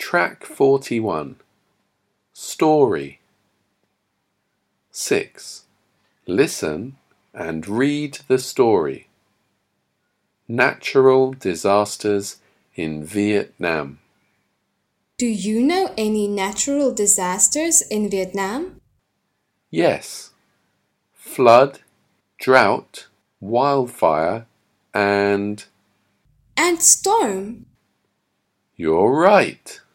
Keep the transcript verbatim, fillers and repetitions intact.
Track forty-one. Story. six. Listen and read the story. Natural disasters in Vietnam. Do you know any natural disasters in Vietnam? Yes. Flood, drought, wildfire, and... And storm? You're right.